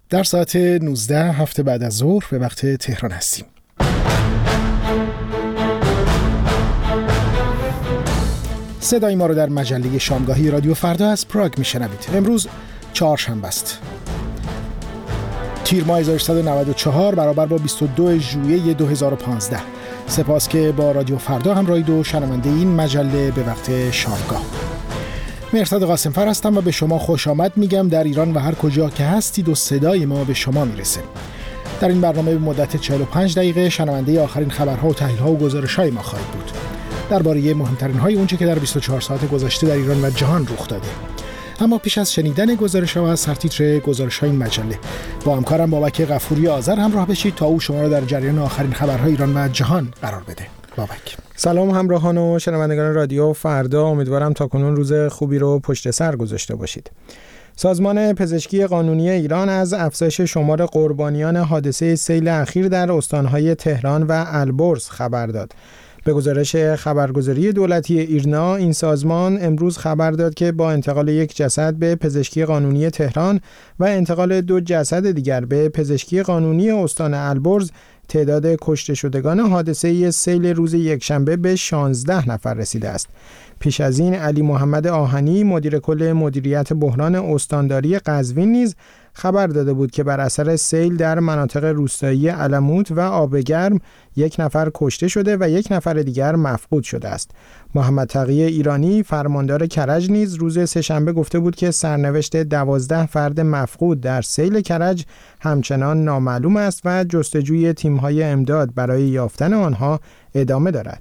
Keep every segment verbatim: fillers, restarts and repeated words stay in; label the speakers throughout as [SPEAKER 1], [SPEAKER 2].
[SPEAKER 1] در ساعت نوزده هفته بعد از ظهر به وقت تهران هستیم. صدای ما رو در مجله شامگاهی رادیو فردا از پراگ میشنوید. امروز چهارشنبه است. تیر ماه هزار و سیصد و نود و چهار برابر با بیست و دو ژوئیه دو هزار و پانزده. سپاس که با رادیو فردا همراهید و شنونده این مجله به وقت شامگاه. مهرداد قاسمفر هستم و به شما خوش آمد میگم در ایران و هر کجا که هستید و صدای ما به شما میرسه. در این برنامه به مدت چهل و پنج دقیقه شنونده آخرین خبرها و تحلیل‌ها و گزارش‌های ما خواهید بود. درباره مهمترین های اونچه که در بیست و چهار ساعت گذشته در ایران و جهان رخ داده. اما پیش از شنیدن گزارش‌ها و سرتیتر گزارش‌های این مجله با همکارم بابک غفوری آذر همراه بشید تا او شما را در جریان آخرین خبرهای ایران و جهان قرار بده. بابک.
[SPEAKER 2] سلام همراهان و شنوندگان رادیو فردا، امیدوارم تاکنون روز خوبی رو پشت سر گذاشته باشید. سازمان پزشکی قانونی ایران از افزایش شمار قربانیان حادثه سیل اخیر در استان‌های تهران و البرز خبر داد. به گزارش خبرگزاری دولتی ایرنا، این سازمان امروز خبر داد که با انتقال یک جسد به پزشکی قانونی تهران و انتقال دو جسد دیگر به پزشکی قانونی استان البرز، تعداد کشته شدگان حادثه سیل روز یکشنبه به شانزده نفر رسیده است. پیش از این علی محمد آهنی، مدیر کل مدیریت بحران استانداری قزوین نیز خبر داده بود که بر اثر سیل در مناطق روستایی علموت و آبگرم یک نفر کشته شده و یک نفر دیگر مفقود شده است. محمد تقی ایرانی، فرماندار کرج، نیز روز سه‌شنبه گفته بود که سرنوشت دوازده فرد مفقود در سیل کرج همچنان نامعلوم است و جستجوی تیم‌های امداد برای یافتن آنها ادامه دارد.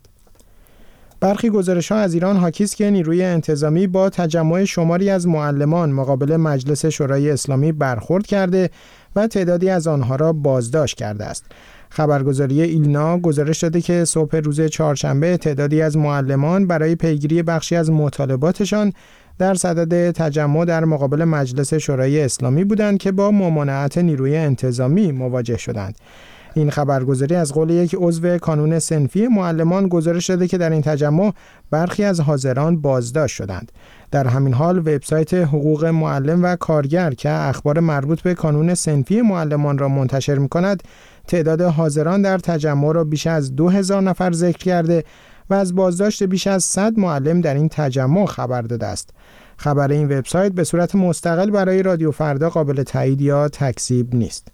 [SPEAKER 2] برخی گزارش‌ها از ایران حاکی است که نیروی انتظامی با تجمع شماری از معلمان مقابل مجلس شورای اسلامی برخورد کرده و تعدادی از آنها را بازداشت کرده است. خبرگزاری ایلنا گزارش داده که صبح روز چهارشنبه تعدادی از معلمان برای پیگیری بخشی از مطالباتشان در صدد تجمع در مقابل مجلس شورای اسلامی بودند که با ممانعت نیروی انتظامی مواجه شدند. این خبرگزاری از قول یک عضو کانون صنفی معلمان گزارش داده که در این تجمع برخی از حاضران بازداشت شدند. در همین حال وبسایت حقوق معلم و کارگر که اخبار مربوط به کانون صنفی معلمان را منتشر می‌کند، تعداد حاضران در تجمع را بیش از دو هزار نفر ذکر کرده و از بازداشت بیش از صد معلم در این تجمع خبر داده است. خبر این وبسایت به صورت مستقل برای رادیو فردا قابل تایید یا تکذیب نیست.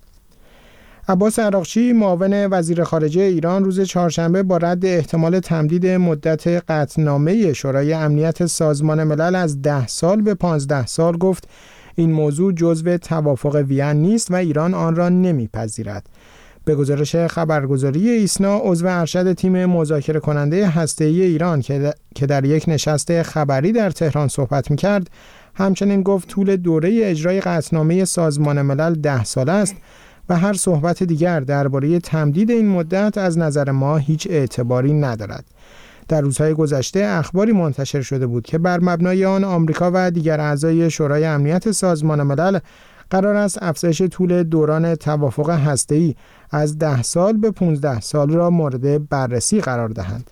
[SPEAKER 2] عباس عراقچی، معاون وزیر خارجه ایران، روز چهارشنبه با رد احتمال تمدید مدت قطعنامه شورای امنیت سازمان ملل از ده سال به پانزده سال گفت این موضوع جزو توافق وین نیست و ایران آن را نمیپذیرد. به گزارش خبرگزاری ایسنا، عضو ارشد تیم مذاکره کننده هسته‌ای ایران که در یک نشست خبری در تهران صحبت می‌کرد، همچنین گفت طول دوره اجرای قطعنامه سازمان ملل ده سال است و هر صحبت دیگر درباره تمدید این مدت از نظر ما هیچ اعتباری ندارد. در روزهای گذشته اخباری منتشر شده بود که بر مبنای آن آمریکا و دیگر اعضای شورای امنیت سازمان ملل قرار است افزایش طول دوران توافق هسته‌ای از ده سال به پانزده سال را مورد بررسی قرار دهند.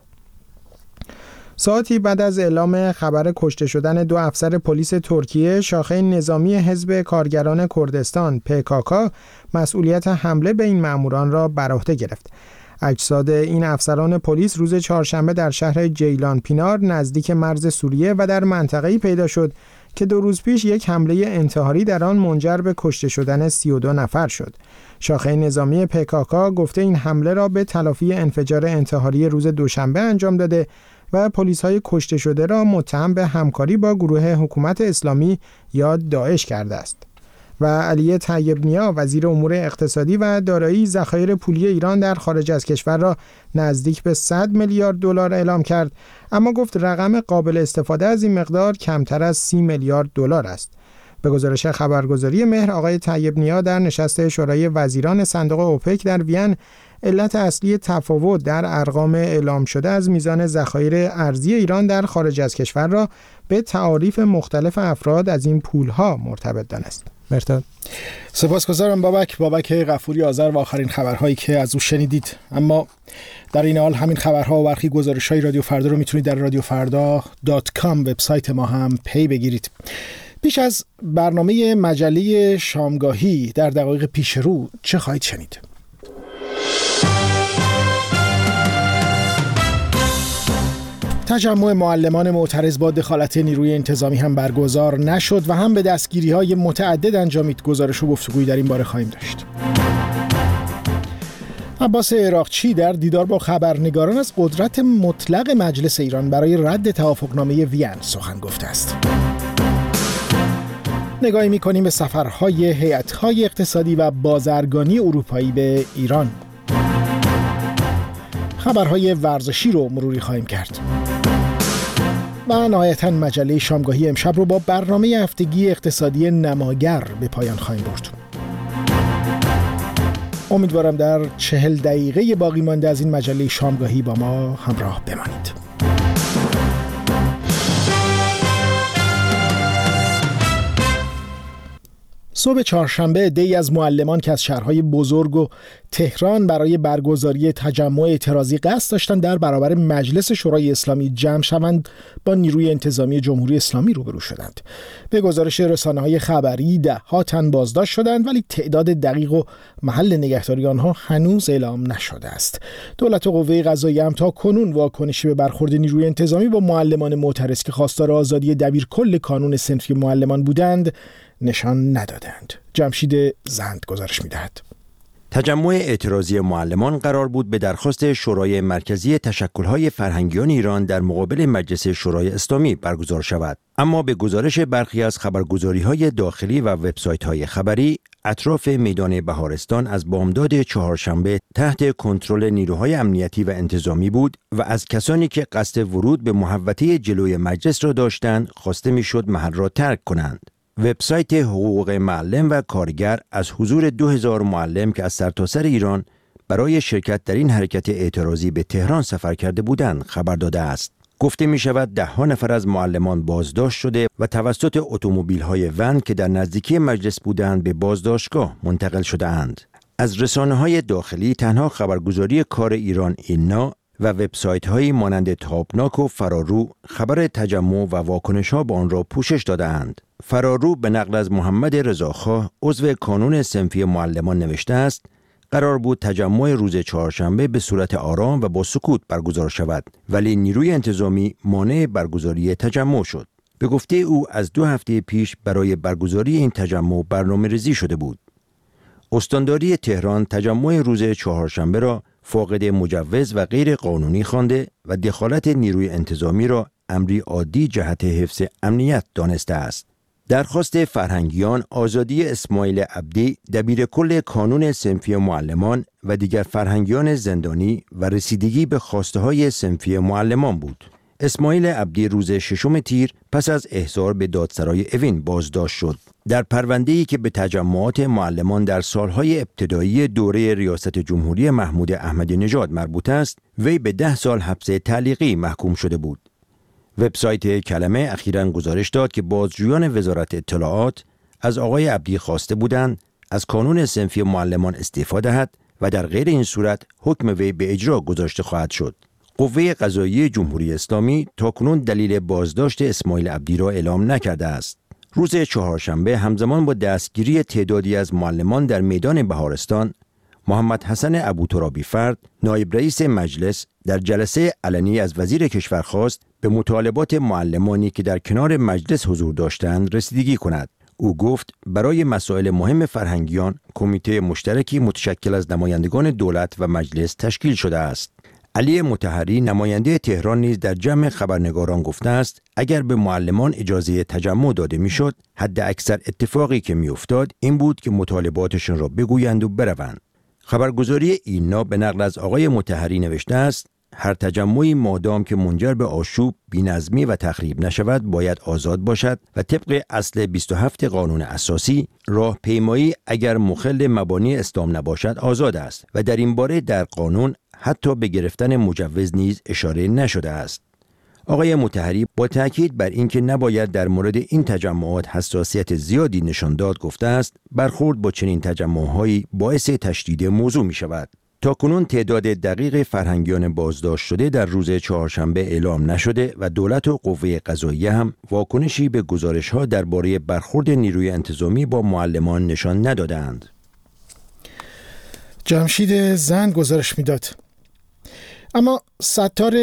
[SPEAKER 2] ساعتی بعد از اعلام خبر کشته شدن دو افسر پلیس ترکیه، شاخه نظامی حزب کارگران کردستان پی کی کی مسئولیت حمله به این ماموران را بر عهده گرفت. اجساد این افسران پلیس روز چهارشنبه در شهر جیلان پینار نزدیک مرز سوریه و در منطقه‌ای پیدا شد که دو روز پیش یک حمله انتحاری در آن منجر به کشته شدن سی و دو نفر شد. شاخه نظامی پی کی کی گفته این حمله را به تلافی انفجار انتحاری روز دوشنبه انجام داده و پلیس‌های کشته شده را متهم به همکاری با گروه حکومت اسلامی یا داعش کرده است. و علی طیب نیا، وزیر امور اقتصادی و دارایی ذخایر پولی ایران در خارج از کشور را نزدیک به صد میلیارد دلار اعلام کرد، اما گفت رقم قابل استفاده از این مقدار کمتر از سی میلیارد دلار است. به گزارش خبرگزاری مهر، آقای طیب نیا در نشست شورای وزیران صندوق اوپک در وین علت اصلی تفاوت در ارقام اعلام شده از میزان ذخایر ارزی ایران در خارج از کشور را به تعاریف مختلف افراد از این پولها مرتبط دانست. مرتضی
[SPEAKER 1] سپاسگزارم بابک بابک غفوری آذر و آخرین خبرهایی که از او شنیدید. اما در این حال همین خبرها و برخی گزارش‌های رادیو فردا رو میتونید در رادیو فردا دات کام وبسایت ما هم پی بگیرید. پیش از برنامه مجله شامگاهی در دقایق پیش رو چه خواهید شنید؟ تجمع معلمان معترض با دخالت نیروی انتظامی هم برگزار نشد و هم به دستگیری‌های متعدد انجامید. گزارش و گفتگویی در این باره خواهیم داشت. عباس عراقچی در دیدار با خبرنگاران از قدرت مطلق مجلس ایران برای رد توافقنامه وین سخن گفته است. نگاهی می‌کنیم به سفرهای هیئت‌های اقتصادی و بازرگانی اروپایی به ایران. خبرهای ورزشی رو مروری خواهیم کرد. و نهایتاً مجله شامگاهی امشب رو با برنامه هفتگی اقتصادی نماگر به پایان خواهیم برد. امیدوارم در چهل دقیقه باقی مانده از این مجله شامگاهی با ما همراه بمانید. صبح چهارشنبه عده‌ای از معلمان که از شهرهای بزرگ و تهران برای برگزاری تجمع اعتراضی قصد داشتند در برابر مجلس شورای اسلامی جمع شوند با نیروی انتظامی جمهوری اسلامی روبرو شدند. به گزارش رسانه‌های خبری ده‌ها تن بازداشت شدند، ولی تعداد دقیق و محل نگهداری آنها هنوز اعلام نشده است. دولت و قوه قضاییه هم تا کنون واکنشی به برخورد نیروی انتظامی با معلمان معترض که خواستار آزادی دبیرکل کانون صنفی معلمان بودند نشان ندادند. جمشید زند گزارش می‌دهد.
[SPEAKER 3] تجمع اعتراضی معلمان قرار بود به درخواست شورای مرکزی تشکل‌های فرهنگیان ایران در مقابل مجلس شورای اسلامی برگزار شود، اما به گزارش برخی از خبرگزاری‌های داخلی و وبسایت‌های خبری، اطراف میدان بهارستان از بامداد چهارشنبه تحت کنترل نیروهای امنیتی و انتظامی بود و از کسانی که قصد ورود به محوطه جلوی مجلس را داشتند خواسته می‌شد محل را ترک کنند. وبسایت حقوق معلم و کارگر از حضور دو هزار معلم که از سرتاسر ایران برای شرکت در این حرکت اعتراضی به تهران سفر کرده بودند خبر داده است. گفته می شود ده ها نفر از معلمان بازداشت شده و توسط اتومبیل‌های ون که در نزدیکی مجلس بودند به بازداشتگاه منتقل شده اند. از رسانه‌های داخلی تنها خبرگزاری کار ایران اینا و وبسایت‌هایی مانند تابناک و فرارو خبر تجمع و واکنش‌ها به آن را پوشش داده‌اند. فرارو به نقل از محمد رضاخواه عضو کانون صنفی معلمان نوشته است قرار بود تجمع روز چهارشنبه به صورت آرام و با سکوت برگزار شود، ولی نیروی انتظامی مانع برگزاری تجمع شد. به گفته او از دو هفته پیش برای برگزاری این تجمع برنامه‌ریزی شده بود. استانداری تهران تجمع روز چهارشنبه را فاقد مجوز و غیر قانونی خوانده و دخالت نیروی انتظامی را امری عادی جهت حفظ امنیت دانسته است. درخواست فرهنگیان آزادی اسماعیل عبدی دبیرکل کانون صنفی معلمان و دیگر فرهنگیان زندانی و رسیدگی به خواسته‌های صنفی معلمان بود. اسماعیل عبدی روز ششم تیر پس از احضار به دادسرای اوین بازداشت شد. در پرونده‌ای که به تجمعات معلمان در سالهای ابتدایی دوره ریاست جمهوری محمود احمدی نژاد مربوط است، وی به ده سال حبس تعلیقی محکوم شده بود. وبسایت کلمه اخیراً گزارش داد که بازجویان وزارت اطلاعات از آقای عبدی خواسته بودند از کانون صنفی معلمان استعفا دهد و در غیر این صورت حکم وی به اجرا گذاشته خواهد شد. قوه قضاییه جمهوری اسلامی تاکنون دلیل بازداشت اسماعیل عبدی را اعلام نکرده است. روز چهارشنبه همزمان با دستگیری تعدادی از معلمان در میدان بهارستان، محمد حسن ابوترابی فرد، نایب رئیس مجلس، در جلسه علنی از وزیر کشور خواست به مطالبات معلمانی که در کنار مجلس حضور داشتند رسیدگی کند. او گفت برای مسائل مهم فرهنگیان کمیته مشترکی متشکل از نمایندگان دولت و مجلس تشکیل شده است. علی مطهری نماینده تهران نیز در جمع خبرنگاران گفته است اگر به معلمان اجازه تجمع داده میشد، حد اکثر اتفاقی که میافتاد این بود که مطالباتشان را بگویند و بروند. خبرگزاری اینا به نقل از آقای مطهری نوشته است هر تجمعی مادام که منجر به آشوب، بی‌نظمی و تخریب نشود باید آزاد باشد و طبق اصل بیست و هفت قانون اساسی راهپیمایی اگر مخل مبانی اسلام نباشد آزاد است و در این باره در قانون حتی به گرفتن مجوز نیز اشاره نشده است. آقای مطهری با تاکید بر اینکه نباید در مورد این تجمعات حساسیت زیادی نشان داد گفته است برخورد با چنین تجمعهایی باعث تشدید موضوع می شود. تاکنون تعداد دقیق فرهنگیان بازداشت شده در روز چهارشنبه اعلام نشده و دولت و قوه قضاییه هم واکنشی به گزارش‌ها درباره برخورد نیروی انتظامی با معلمان نشان ندادند.
[SPEAKER 1] جمشید زند گزارش میداد. اما ستار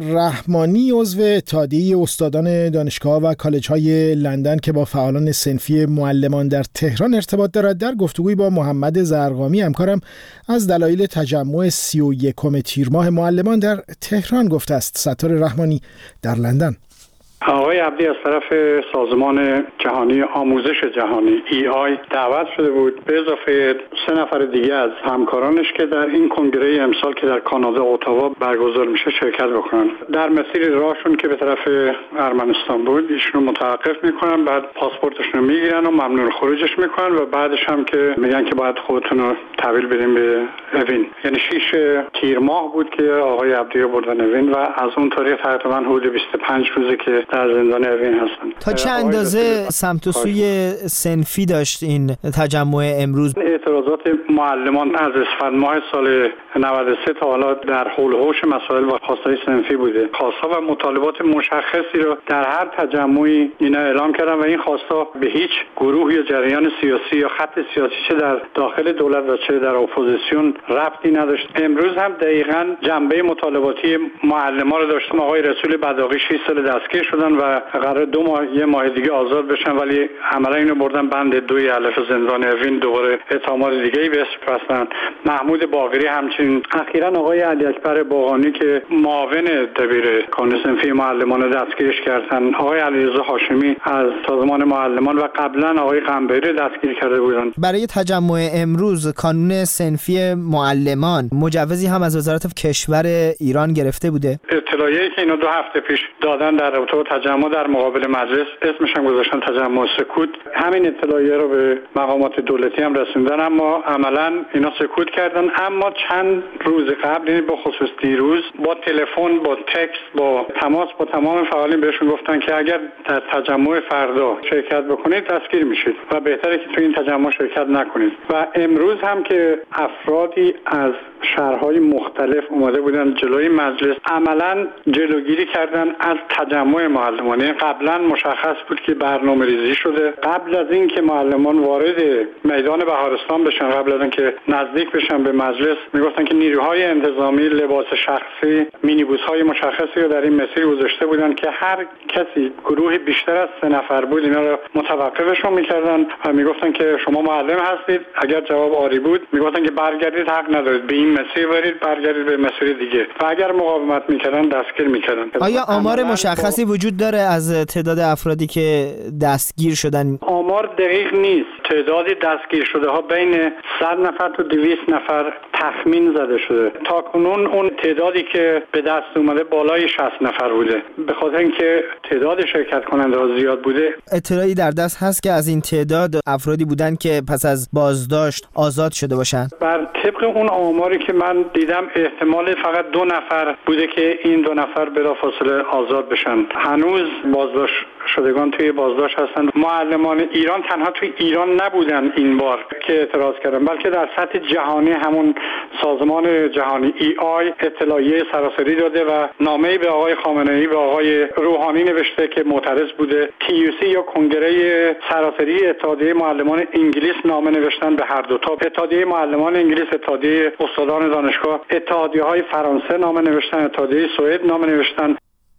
[SPEAKER 1] رحمانی عضو اتحادیه استادان دانشگاه و کالج‌های لندن که با فعالان صنفی معلمان در تهران ارتباط دارد، در گفتگویی با محمد زرقامی همکارم از دلایل تجمع سی و یکم تیر ماه معلمان در تهران گفته است. ستار رحمانی در لندن:
[SPEAKER 4] آقای عبدی از طرف سازمان جهانی آموزش جهانی ای آی دعوت شده بود به اضافه سه نفر دیگه از همکارانش که در این کنگره امسال که در کانادا اتاوا برگزار میشه شرکت بکنن. در مسیر راهشون که به طرف ارمنستان بود ایشونو متوقف میکنن، بعد پاسپورتشون رو میگیرن و ممنوع خروجش میکنن و بعدش هم که میگن که باید خودتون رو تحویل بدین به اوین. یعنی شش تیر ماه بود که آقای عبدی رو بردن اوین و از اون تاریخ تقریبا حدود بیست و پنج روزه که در زندان اوین هستن.
[SPEAKER 2] تا چه اندازه سمت و سوی صنفی داشت این تجمع امروز؟
[SPEAKER 4] اعتراضات معلمان از اسفند ماه سال نود و سه تا حالا در حول و حوش مسائل و خواستهای صنفی بوده. خواستها و مطالبات مشخصی رو در هر تجمعی اینا اعلام کردن و این خواستها به هیچ گروه یا جریان سیاسی یا خط سیاسی چه در داخل دولت و چه در اپوزیسیون ربطی نداشت. امروز هم دقیقاً جنبه مطالباتی معلمان رو داشتم. آقای رسول بداقی شش سال دستگیر شدن و قرار دو ماه یه ماه دیگه آزاد بشن، ولی عملا اینو بردن بند دوی الف زندان اوین، دوباره اتهامات دیگه‌ای بهش بستن. محمود باقری همچنین. اخیراً آقای علی اکبر باقانی که معاون دبیر کانون صنفی معلمان رو دستگیرش کردن. آقای علیرضا هاشمی از سازمان معلمان و قبلا آقای قنبری دستگیر کرده بودن.
[SPEAKER 2] برای تجمع امروز کانون صنفی معلمان مجوزی هم از وزارت کشور ایران گرفته بوده.
[SPEAKER 4] اطلاعیه‌ای که اینا دو هفته پیش دادن در رابطه تجمع در مقابل مجلس، اسمش هم گذاشتن تجمع سکوت. همین اطلاعیه رو به مقامات دولتی هم رسوندن، اما عملاً اینا سکوت کردن. اما چند روز قبل، یعنی به خصوص دیروز، با تلفن، با تکست، با تماس با تمام فعالین بهشون گفتن که اگر در تجمع فردا شرکت بکنید دستگیر میشید و بهتره که تو این تجمع شرکت نکنید. و امروز هم که افرادی از شهرهای مختلف اومده بودن جلوی مجلس، عملاً جلوگیری کردن از تجمع معلمان. قبلا مشخص بود که برنامه ریزی شده قبل از این که معلمان وارد میدان بهارستان بشن، قبل از این که نزدیک بشن به مجلس، میگفتن که نیروهای انتظامی لباس شخصی، مینیبوس های مشخصی رو در این مسیر گذاشته بودن که هر کسی گروه بیشتر از سه نفر بود اینا رو متوقفشون میکردن و میگفتن که شما معلم هستید، اگر جواب آری بود میگفتن که برگردید، حق ندارید به این مسیر برید، برگردید به مسیر دیگه و اگر مقاومت میکردن دستگیر میکردن.
[SPEAKER 2] آیا آمار مشخصی وجود داره از تعداد افرادی که دستگیر شدن؟
[SPEAKER 4] آمار دقیق نیست. تعدادی دستگیر شده ها بین صد نفر تا دویست نفر تخمین زده شده. تا کنون اون تعدادی که به دست اومده بالای شصت نفر بوده، به خاطر اینکه تعداد شرکت کننده ها زیاد بوده.
[SPEAKER 2] اطلاعی در دست هست که از این تعداد افرادی بودن که پس از بازداشت آزاد شده باشن؟
[SPEAKER 4] بر طبق اون آماری که من دیدم احتمال فقط دو نفر بوده که این دو نفر بلافاصله آزاد بشن. هنوز بازداشت شدگان توی بازداشت هستند. معلمان ایران تنها توی ایران نبودن این بار که اعتراض کردن، بلکه در سطح جهانی همون سازمان جهانی ای آی اطلاعیه سراسری داده و نامه‌ای به آقای خامنه‌ای و آقای روحانی نوشته که معترض بوده. تی یو سی یا کنگره سراسری اتحادیه معلمان انگلیس نامه نوشتن به هر دو تا. اتحادیه معلمان انگلیس، اتحادیه استادان دانشگاه، اتحادیه‌های فرانسه نامه نوشتن، اتحادیه سوئد نامه نوشتن.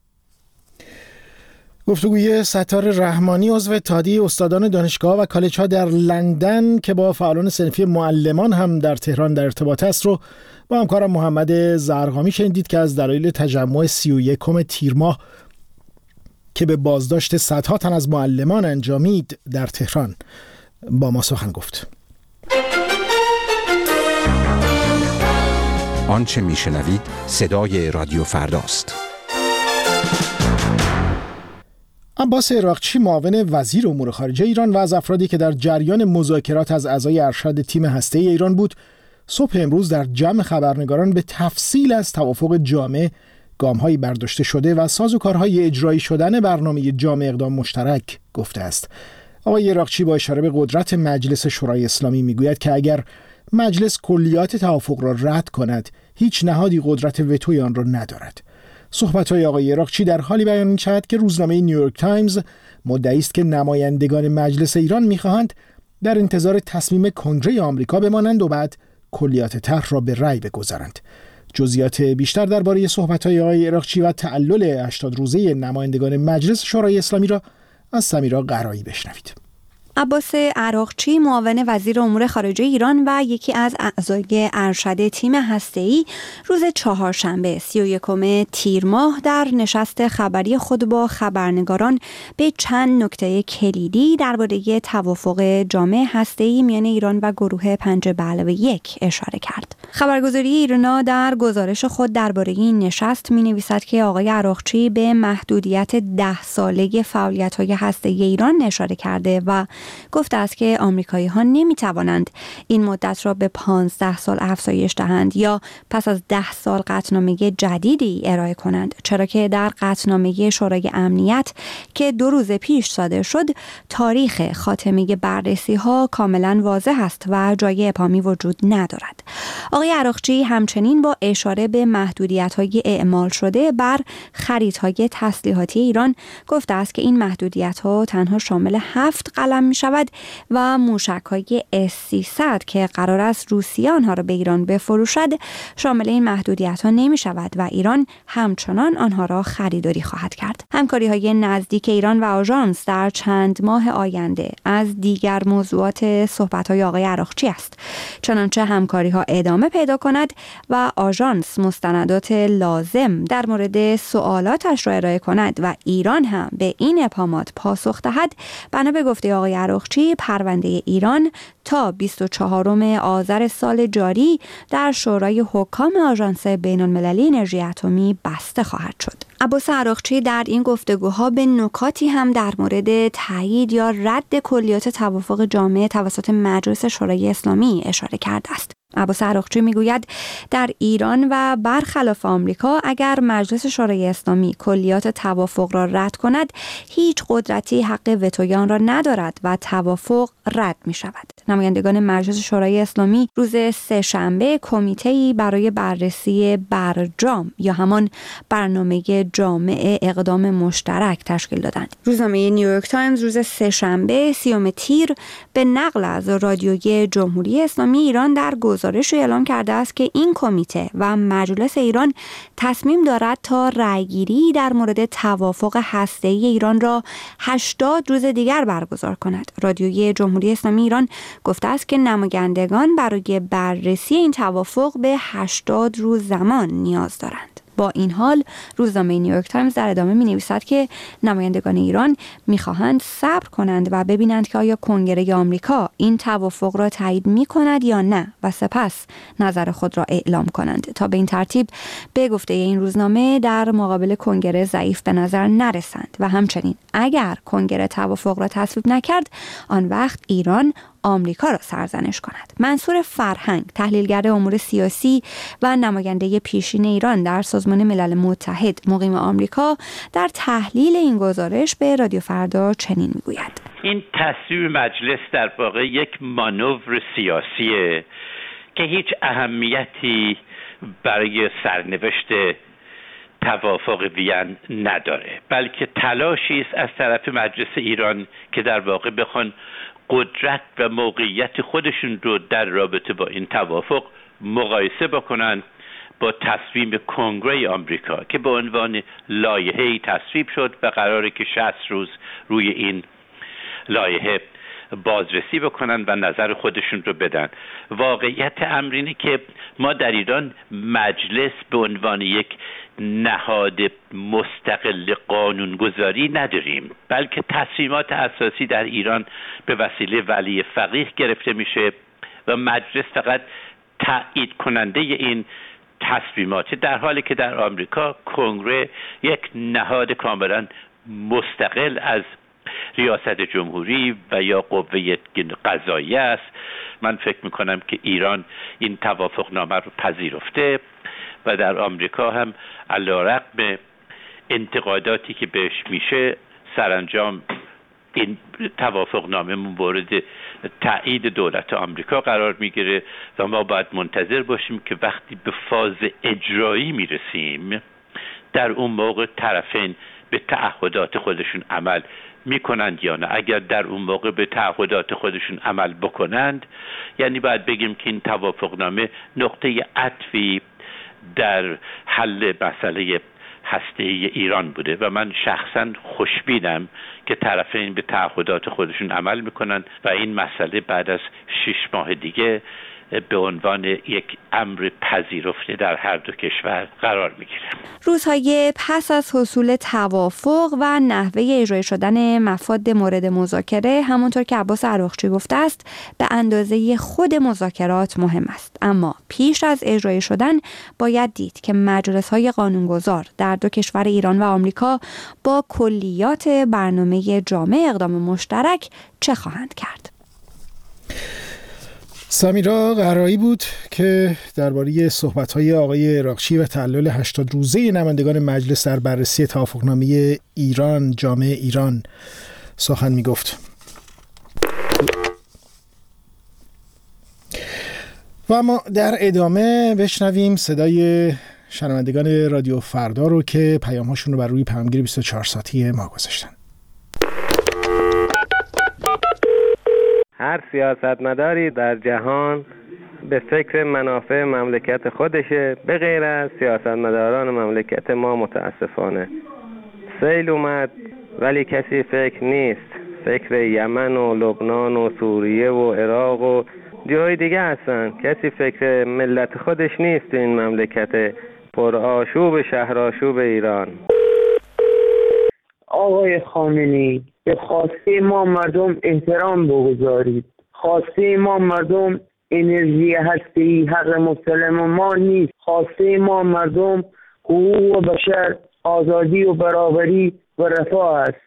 [SPEAKER 1] گفتگوی ستار رحمانی عضو اتحادیه استادان دانشگاه و کالج‌ها در لندن که با فعالان صنفی معلمان هم در تهران در ارتباط است رو با همکارم محمد زرقامی شنیدید که از دلایل تجمع سی و یکم تیر ماه که به بازداشت صدها تن از معلمان انجامید در تهران با ما سخن گفت.
[SPEAKER 5] آنچه میشنوید صدای رادیو فرداست.
[SPEAKER 1] عباس عراقچی، معاون وزیر امور خارجه ایران و از افرادی که در جریان مذاکرات از اعضای ارشد تیم هسته‌ای ایران بود، صبح امروز در جمع خبرنگاران به تفصیل از توافق جامع، گام‌هایی برداشته شده و سازوکارهای اجرایی شدن برنامه جامع اقدام مشترک گفته است. آقای عراقچی با اشاره به قدرت مجلس شورای اسلامی میگوید که اگر مجلس کلیات توافق را رد کند، هیچ نهادی قدرت وتوی آن را ندارد. صحبت‌های آقای عراقچی در حالی بیان می‌شود که روزنامه نیویورک تایمز مدعی است که نمایندگان مجلس ایران می‌خواهند در انتظار تصمیم کنگره آمریکا بمانند و بعد کلیات طرح را به رأی بگذارند. جزئیات بیشتر درباره صحبت‌های آقای عراقچی و تعلل هشتاد روزه نمایندگان مجلس شورای اسلامی را از سمیرا قرایی بشنوید.
[SPEAKER 6] عباس عراقچی، معاون وزیر امور خارجه ایران و یکی از اعضای ارشد تیم هسته‌ای، روز چهارشنبه سی و یکم تیر ماه در نشست خبری خود با خبرنگاران به چند نکته کلیدی درباره توافق جامع هسته‌ای میان ایران و گروه پنج به علاوه یک اشاره کرد. خبرگزاری ایرنا در گزارش خود درباره این نشست می‌نویسد که آقای عراقچی به محدودیت ده ساله فعالیت‌های هسته‌ای ایران اشاره کرده و گفته است که آمریکایی‌ها نمی‌توانند این مدت را به پانزده سال افزایش دهند یا پس از ده سال قطعنامه جدیدی ارائه کنند، چرا که در قطعنامه شورای امنیت که دو روز پیش صادر شد تاریخ خاتمه بررسی‌ها کاملا واضح است و جای ابهامی وجود ندارد. آقای عراقچی همچنین با اشاره به محدودیت‌های اعمال شده بر خریدهای تسلیحاتی ایران گفته است که این محدودیت‌ها تنها شامل هفت قلم می شود و موشک‌های اس سیصد که قرار است روسیه آنها را به ایران بفروشد شامل این محدودیت‌ها نمی شود و ایران همچنان آنها را خریداری خواهد کرد. همکاری‌های نزدیک ایران و آژانس در چند ماه آینده از دیگر موضوعات صحبت‌های آقای عراقچی است. چنانچه همکاری‌ها ادامه پیدا کند و آژانس مستندات لازم در مورد سوالاتش را ارائه کند و ایران هم به این ابهامات پاسخ دهد، بنا به گفته آقای عراقچی پرونده ایران تا بیست و چهارم آذر سال جاری در شورای حکام آژانس بین‌المللی انرژی اتمی بسته خواهد شد. عباس عراقچی در این گفتگوها به نکاتی هم در مورد تایید یا رد کلیات توافق جامع توسط مجلس شورای اسلامی اشاره کرده است. عباس عراقچی میگوید در ایران و برخلاف آمریکا اگر مجلس شورای اسلامی کلیات توافق را رد کند هیچ قدرتی حق وتوی آن را ندارد و توافق رد می شود. نمایندگان مجلس شورای اسلامی روز سه شنبه کمیته‌ای برای بررسی برجام یا همان برنامه جامع اقدام مشترک تشکیل دادند. روزنامه نیویورک تایمز روز سه شنبه سیوم تیر به نقل از رادیوی جمهوری اسلامی ایران در گزارش اعلام کرده است که این کمیته و مجلس ایران تصمیم دارد تا رأیگیری در مورد توافق هسته‌ای ایران را هشتاد روز دیگر برگزار کند. رادیوی جمهوری اسلامی ایران گفته است که نمایندگان برای بررسی این توافق به هشتاد روز زمان نیاز دارند. با این حال روزنامه نیویورک تایمز در ادامه می‌نویسد که نمایندگان ایران می‌خواهند صبر کنند و ببینند که آیا کنگره آمریکا این توافق را تایید می‌کند یا نه و سپس نظر خود را اعلام کنند تا به این ترتیب به گفته این روزنامه در مقابل کنگره ضعیف به نظر نرسند و همچنین اگر کنگره توافق را تصویب نکرد آن وقت ایران آمریکا را سرزنش کند. منصور فرهنگ، تحلیلگر امور سیاسی و نماینده پیشین ایران در سازمان ملل متحد مقیم آمریکا، در تحلیل این گزارش به رادیو فردا چنین میگوید:
[SPEAKER 7] این تصویب مجلس در واقع یک مانور سیاسیه که هیچ اهمیتی برای سرنوشت توافق وین نداره، بلکه تلاشی است از طرف مجلس ایران که در واقع بخوان قدرت و موقعیت خودشون رو در رابطه با این توافق مقایسه بکنن با تصمیم کنگره آمریکا که به عنوان لایحه‌ای تصویب شد و قراره که شصت روز روی این لایحه بازرسی بکنن و نظر خودشون رو بدن. واقعیت امر اینه که ما در ایران مجلس به عنوان یک نهاد مستقل قانونگذاری نداریم، بلکه تصمیمات اساسی در ایران به وسیله ولی فقیه گرفته میشه و مجلس فقط تایید کننده این تصمیمات، در حالی که در آمریکا کنگره یک نهاد کاملا مستقل از ریاست جمهوری و یا قوه قضاییه است. من فکر میکنم که ایران این توافقنامه رو پذیرفته و در آمریکا هم علیرغم انتقاداتی که بهش میشه سرانجام این توافقنامه مورد تایید دولت آمریکا قرار میگیره و ما باید منتظر باشیم که وقتی به فاز اجرایی میرسیم در اون موقع طرفین به تعهدات خودشون عمل میکنند یا نه. اگر در اون موقع به تعهدات خودشون عمل بکنند یعنی باید بگیم که این توافقنامه نقطه عطفی در حل مسئله هسته‌ای ایران بوده و من شخصا خوشبینم که طرفین به تعهدات خودشون عمل میکنن و این مسئله بعد از شش ماه دیگه به عنوان یک امر پذیرفته در هر دو کشور قرار میگیره.
[SPEAKER 6] روزهای پس از حصول توافق و نحوه اجرای شدن مفاد مورد مذاکره، همونطور که عباس عراقچی گفته است، به اندازه خود مذاکرات مهم است. اما پیش از اجرای شدن باید دید که مجلس‌های قانونگذار در دو کشور ایران و آمریکا با کلیات برنامه جامع اقدام مشترک چه خواهند کرد.
[SPEAKER 1] سمیرا قرایی بود که درباره صحبت‌های آقای عراقچی و تعلل هشتاد روزه نمایندگان مجلس در بررسی توافقنامه ایران جامع ایران سخن می‌گفت. و اما در ادامه بشنویم صدای شنوندگان رادیو فردا رو که پیام‌هاشون رو بر روی پیامگیر بیست و چهار ساعتی ما گذاشتن.
[SPEAKER 8] هر سیاستمداری در جهان به فکر منافع مملکت خودشه، به غیر از سیاستمداران مملکت ما. متاسفانه سیل اومد ولی کسی فکر نیست، فکر یمن و لبنان و سوریه و عراق و جای دیگه هستن. کسی فکر ملت خودش نیست تو این مملکت پر آشوب شهرآشوب ایران.
[SPEAKER 9] آقای خامنه‌ای، به خواسته ما مردم احترام بگذارید. خواسته ما مردم انرژی هسته‌ای حق مسلم ما نیست. خواسته ما مردم حقوق و بشر، آزادی و برابری و رفاه است.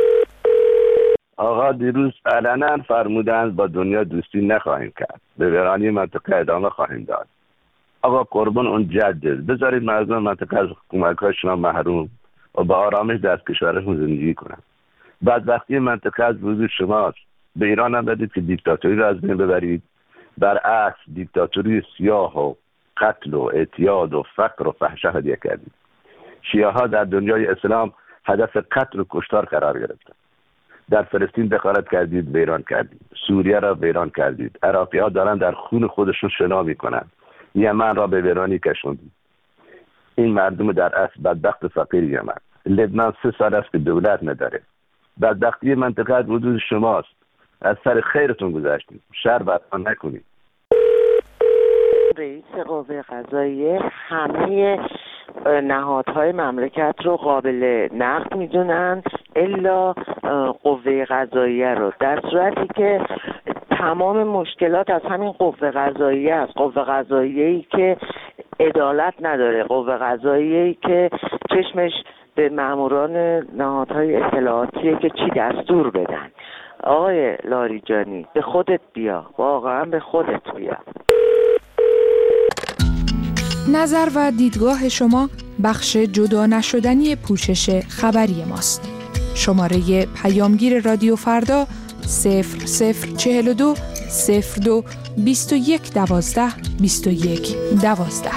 [SPEAKER 10] آقا دیروز علنا فرمودند با دنیا دوستی نخواهیم کرد، به ویرانی منطقه ادامه خواهیم داد. آقا قربان اون جدید، بذارید مردم منطقه از حکومت‌های شما محروم و با آرامش در کشورشون زندگی کنند. بدبختی منطقه از وجود شماست. به ایران هم دادید که دیکتاتوری را از بین ببرید، برعکس دیکتاتوری سیاه و قتل و اعتیاد و فقر و فحش هدیه کردید. شیعه ها در دنیای اسلام هدف قتل و کشتار قرار گرفتند. در فلسطین دخالت کردید، ویران کردید. سوریه را ویران کردید. عراقی ها دارن در خون خودشون شنا میکنند. یمن را به ویرانی کشوندید. این مردم در اصل بدبخت فقیر یمن. لبنان سه سال است که دولت نداره. بدبختی منطقه از وجود شماست. از سر خیرتون گذشتید. شر بدان نکنید.
[SPEAKER 11] رئیس قوه قضاییه همه نهادهای مملکت رو قابل نقد میدونن الا قوه قضاییه رو، در صورتی که تمام مشکلات از همین قوه قضاییه است. قوه قضاییه‌ای که عدالت نداره، قوه قضاییه‌ای که چشمش به ماموران نهادهای اطلاعاتیه که چی دستور بدن. آقای لاریجانی به خودت بیا، واقعا به خودت بیا.
[SPEAKER 12] نظر و دیدگاه شما بخش جدا نشدنی پوشش خبری ماست. شماره پیامگیر رادیو فردا صفر صفر چهل و دو صفر دو بیست و یک دوازده بیست و یک دوازده.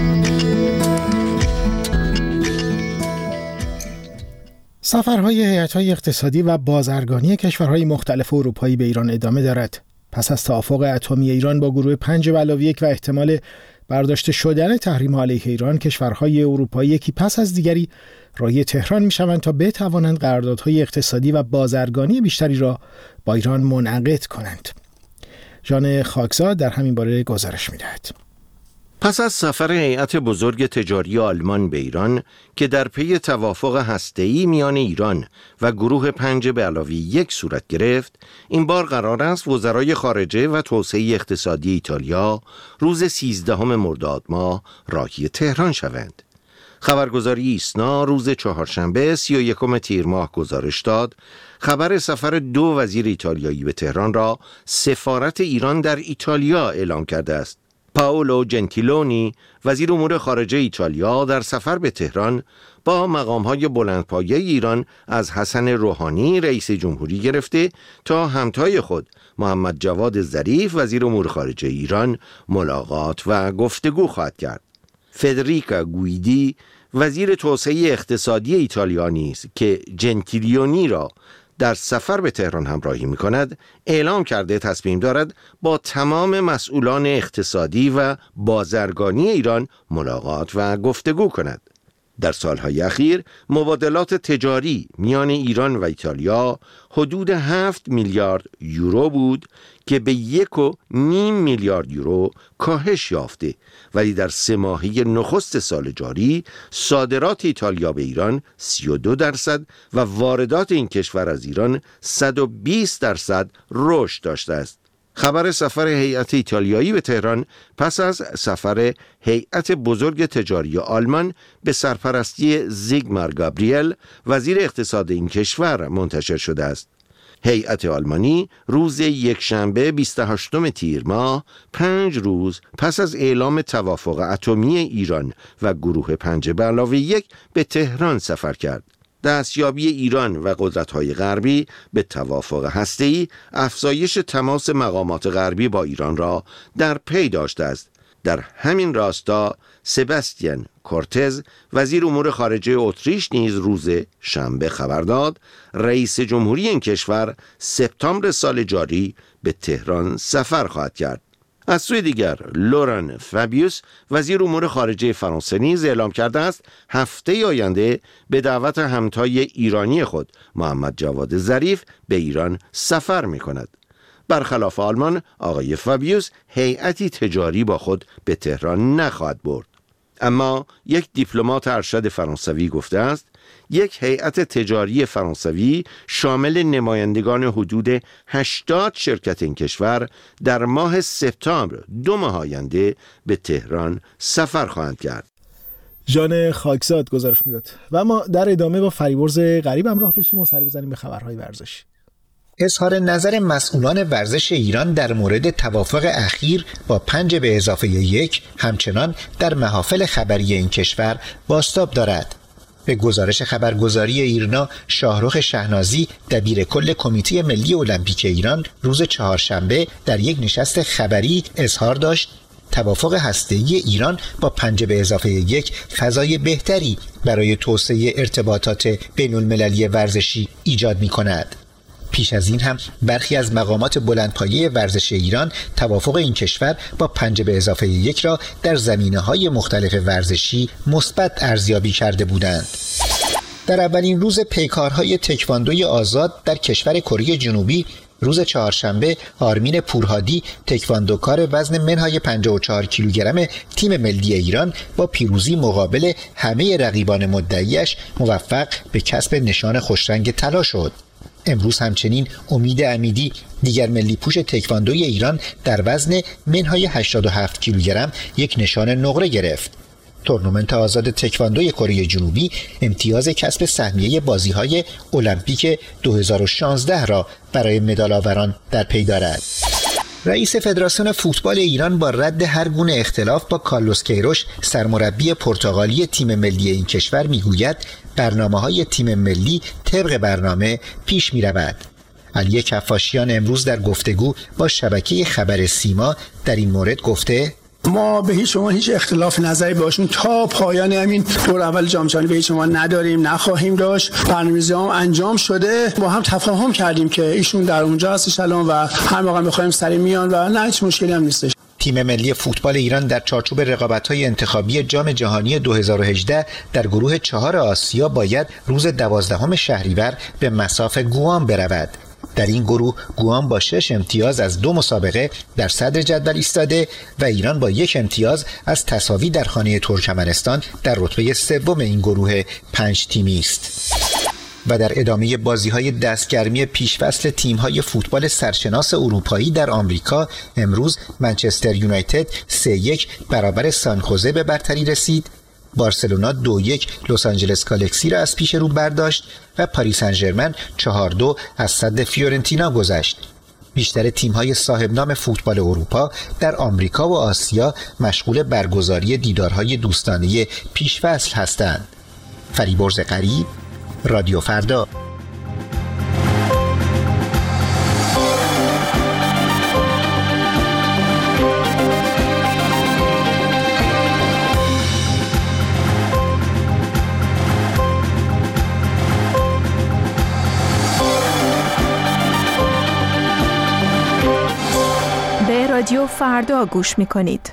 [SPEAKER 1] سفرهای هیئت‌های اقتصادی و بازرگانی کشورهای مختلف اروپایی به ایران ادامه دارد. پس از توافق اتمی ایران با گروه پنج به علاوه یک و احتمال برداشته شدن تحریم علیه ایران، کشورهای اروپایی یکی پس از دیگری راهی تهران می‌شوند تا بتوانند قراردادهای اقتصادی و بازرگانی بیشتری را با ایران منعقد کنند. جان خاکزاد در همین باره گزارش می‌دهد.
[SPEAKER 3] پس از سفر هیئت بزرگ تجاری آلمان به ایران که در پی توافق هسته‌ای میان ایران و گروه پنج به علاوه یک صورت گرفت، این بار قرار است وزرای خارجه و توسعه اقتصادی ایتالیا روز سیزدهم مرداد ماه راهی تهران شوند. خبرگزاری ایسنا روز چهارشنبه سی و یکم تیر ماه گزارش داد خبر سفر دو وزیر ایتالیایی به تهران را سفارت ایران در ایتالیا اعلام کرده است. پائولو جنتیلونی وزیر امور خارجه ایتالیا در سفر به تهران با مقام‌های بلندپایه ایران از حسن روحانی رئیس جمهوری گرفته تا همتای خود محمد جواد ظریف وزیر امور خارجه ایران ملاقات و گفتگو خواهد کرد. فدریکا گویدی وزیر توسعه اقتصادی ایتالیا نیز که جنتیلیونی را در سفر به تهران همراهی می کند اعلام کرده تصمیم دارد با تمام مسئولان اقتصادی و بازرگانی ایران ملاقات و گفتگو کند. در سالهای اخیر مبادلات تجاری میان ایران و ایتالیا حدود هفت میلیارد یورو بود که به یک و نیم میلیارد یورو کاهش یافته، ولی در سه ماهه نخست سال جاری صادرات ایتالیا به ایران سی و دو درصد و واردات این کشور از ایران صد و بیست درصد رشد داشته است. خبر سفر هیئت ایتالیایی به تهران پس از سفر هیئت بزرگ تجاری آلمان به سرپرستی زیگمار گابریل وزیر اقتصاد این کشور منتشر شده است. هیئت آلمانی روز یکشنبه بیست و هشتم تیر ماه پنج روز پس از اعلام توافق اتمی ایران و گروه پنج به علاوه یک به تهران سفر کرد. دستیابی ایران و قدرت‌های غربی به توافق هسته‌ای افزایش تماس مقامات غربی با ایران را در پی داشته است. در همین راستا سباستیان کورتز وزیر امور خارجه اتریش نیز روز شنبه خبر داد رئیس جمهوری این کشور سپتامبر سال جاری به تهران سفر خواهد کرد. از سوی دیگر لوران فابیوس وزیر امور خارجه فرانسه نیز اعلام کرده است هفته آینده به دعوت همتای ایرانی خود محمد جواد ظریف به ایران سفر می کند. برخلاف آلمان آقای فابیوس هیئتی تجاری با خود به تهران نخواهد برد. اما یک دیپلمات ارشد فرانسوی گفته است یک هیئت تجاری فرانسوی شامل نمایندگان حدود هشتاد شرکت این کشور در ماه سپتامبر دو ماه آینده به تهران سفر خواهند کرد.
[SPEAKER 1] جان خاکزاد گزارش میداد. و ما در ادامه با فریبرز غریب همراه بشیم و سری بزنیم به خبرهای ورزشی.
[SPEAKER 13] اظهار نظر مسئولان ورزش ایران در مورد توافق اخیر با پنج به اضافه یک همچنان در محافل خبری این کشور بازتاب دارد. به گزارش خبرگزاری ایرنا، شاهرخ شهنازی دبیر کل کمیته ملی المپیک ایران روز چهارشنبه در یک نشست خبری اظهار داشت توافق هسته‌ای ایران با پنج به اضافه یک فضای بهتری برای توسعه ارتباطات بین المللی ورزشی ایجاد می کند. پیش از این هم برخی از مقامات بلندپایه ورزش ایران توافق این کشور با پنج به اضافه یک را در زمینه‌های مختلف ورزشی مثبت ارزیابی کرده بودند. در اولین روز پیکارهای تکواندوی آزاد در کشور کره جنوبی روز چهارشنبه آرمین پورهادی تکواندوکار وزن منهای پنجاه و چهار کیلوگرم تیم ملی ایران با پیروزی مقابل همه رقیبان مدعیش موفق به کسب نشان خوشرنگ طلا شد. امروز همچنین امید امیدی دیگر ملی پوش تکواندوی ایران در وزن منهای هشتاد و هفت کیلوگرم یک نشان نقره گرفت. تورنمنت آزاد تکواندوی کره جنوبی امتیاز کسب سهمیه بازی‌های المپیک دو هزار و شانزده را برای مدال‌آوران در پی دارد. رئیس فدراسیون فوتبال ایران با رد هر گونه اختلاف با کارلوس کیروش سرمربی پرتغالی تیم ملی این کشور میگوید برنامه‌های تیم ملی طبق برنامه پیش می‌رود. علی کفاشیان امروز در گفتگو با شبکه خبر سیما در این مورد گفته
[SPEAKER 14] ما به هیچ شما هیچ اختلاف نظری باشون تا پایان همین دور اول جام جهانی به هیچ شما نداریم، نخواهیم داشت. برنامه‌ریزی هم انجام شده، با هم تفاهم کردیم که ایشون در اونجا هستش الان و هر موقع بخوایم سری میان و نه هیچ مشکلی هم نیستش.
[SPEAKER 13] تیم ملی فوتبال ایران در چارچوب رقابت‌های انتخابی جام جهانی دو هزار و هجده در گروه چهار آسیا باید روز دوازدهم شهریور به مصاف گوام برود. در این گروه گوام با شش امتیاز از دو مسابقه در صدر جدول ایستاده و ایران با یک امتیاز از تساوی در خانه ترکمنستان در رتبه سوم این گروه پنج تیمی است. و در ادامه بازی‌های دستگرمی پیشفصل تیم‌های فوتبال سرشناس اروپایی در آمریکا امروز منچستر یونایتد سه یک برابر سان خوزه به برتری رسید. بارسلونا دو یک لس آنجلس گالاکسی را از پیش رو برداشت و پاریس سن ژرمن چهار دو از صد فیورنتینا گذشت. بیشتر تیم‌های صاحب نام فوتبال اروپا در آمریکا و آسیا مشغول برگزاری دیدارهای دوستانه پیش‌فصل هستند. فریبرز غریب، رادیو فردا.
[SPEAKER 12] رادیو فردا گوش میکنید.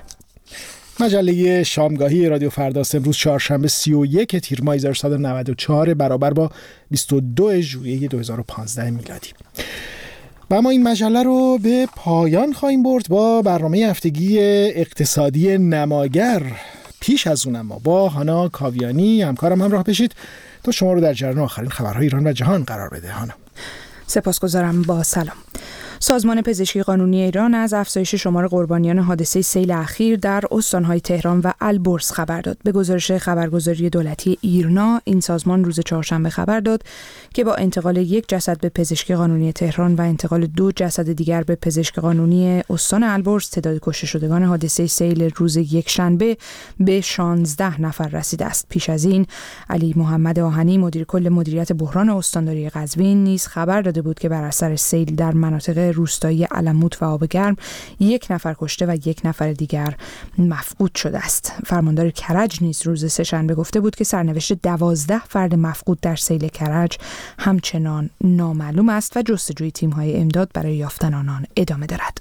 [SPEAKER 1] مجله شامگاهی رادیو فردا امروز چهارشنبه سی و یک تیر ماه هزار و سیصد و نود و چهار برابر با بیست و دو ژوئیه دو هزار و پانزده میلادی. و ما این مجله رو به پایان خواهیم برد با برنامه هفتگی اقتصادی نماگر. پیش از اون اما با هانا کاویانی همکارم همراه بشید تا شما رو در جریان آخرین خبرهای ایران و جهان قرار بده. هانا
[SPEAKER 12] سپاسگزارم. با سلام. سازمان پزشکی قانونی ایران از افزایش شمار قربانیان حادثه سیل اخیر در استان‌های تهران و البرز خبر داد. به گزارش خبرگزاری دولتی ایرنا، این سازمان روز چهارشنبه خبر داد که با انتقال یک جسد به پزشکی قانونی تهران و انتقال دو جسد دیگر به پزشک قانونی استان البرز، تعداد کشته شدگان حادثه سیل روز یکشنبه به شانزده نفر رسیده است. پیش از این علی محمد آهنی، مدیر کل مدیریت بحران استانداری قزوین، نیز خبر داده بود که بر اثر سیل در مناطق روستایی علموت و آبگرم یک نفر کشته و یک نفر دیگر مفقود شده است. فرماندار کرج نیز روز سه‌شنبه گفته بود که سرنوشت دوازده فرد مفقود در سیل کرج همچنان نامعلوم است و جستجوی تیم‌های امداد برای یافتن آنان ادامه دارد.